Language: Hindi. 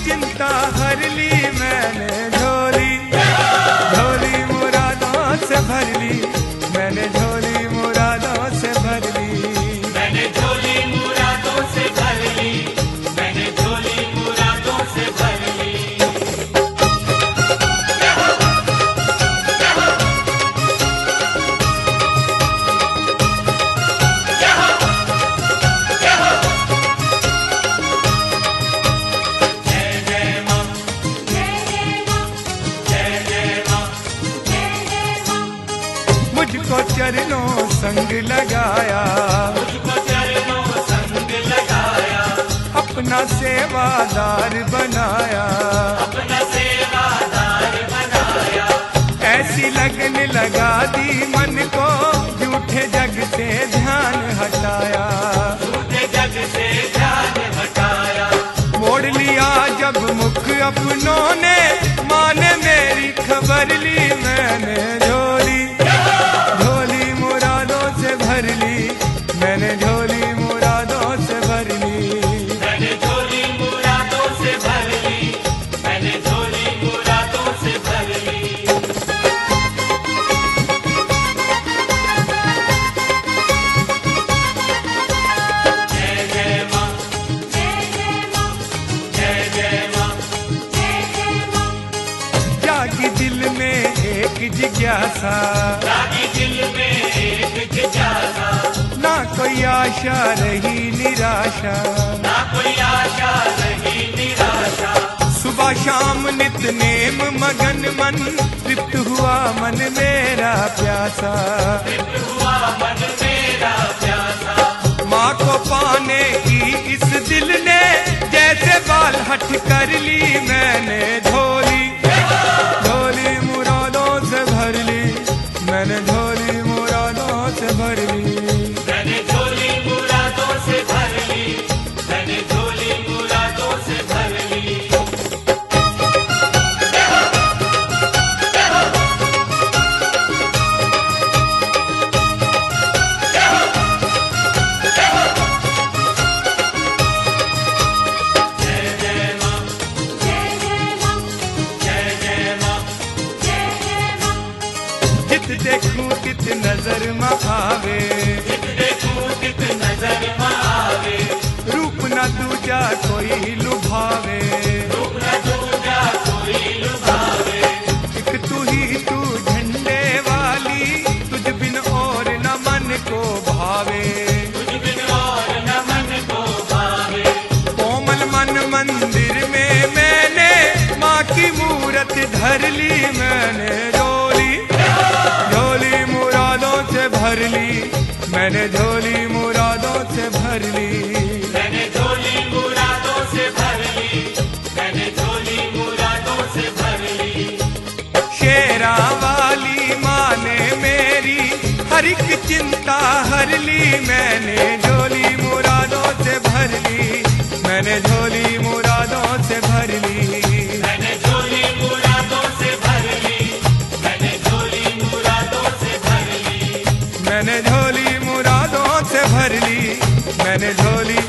चिंता हर ली मैंने झोली, झोली मुरादों से भर ली, मैंने झोली मुरादों से भर ली, मैंने झोली मुरादों से भर ली, मैंने झोली मुरादों से भर ली। मुझको चरणों संग लगाया, मुझको चरणों संग लगाया, अपना सेवादार बनाया, अपना सेवादार बनाया। ऐसी लगन लगा दी मन को झूठे जग से ध्यान हटाया, झूठे जग से ध्यान हटाया। मोड़ लिया जब मुख अपनों ने, माँ ने मेरी खबर ली, मैंने झोली, झोली मुरादों से भर ली, मैंने झोली मुरादों से भर ली, मैंने झोली मुरादों से भर ली, मैंने झोली मुरादों से भर ली। जय जय माँ, जय जय माँ, जय जय माँ, जय जय माँ। जागी दिल में एक जिज्ञासा, जागी दिल में एक जिज्ञासा, ना कोई आशा रही निराशा, ना कोई आशा रही निराशा। सुबह शाम नित नेम मगन मन, तृप्त हुआ मन मेरा प्यासा, तृप्त हुआ मन मेरा प्यासा। माँ को पाने की इस दिल ने जैसे बाल हट कर ली, मैंने झोली, झोली मुरादों से भर ली, मैंने झोली मुरादों से भर ली, मैंने झोली मुरादों से भर ली, मैंने झोली मुरादों से भर ली। जय जय माँ, जय जय माँ, जय जय माँ, जय जय माँ। जित देखूं तित नजर में आवे, जित देखूं तित नजर में आवे, रूप न दूजा कोई लुभावे, रूप न दूजा कोई लुभावे। एक तू ही तू झंडे वाली, तुझ बिन और न मन को भावे, तुझ बिन और न मन को भावे। कोमल मन मंदिर में मैंने माँ की मूरत धर ली, मैंने झोली, झोली मुरादों से भर ली, मैंने झोली मुरादों से भर ली, मैंने झोली मुरादों से भर ली, मैंने झोली मुरादों से भर ली। शेरा वाली माँ ने मेरी हर एक चिंता हर ली, मैंने झोली मुरादों से भर ली, मैंने झोली मुरादों से भर ली, मैंने झोली मुरादों से भर ली, मैंने झोली मुरादों से भर ली, मैंने झोली मुरादों से भर ली, मैंने झोली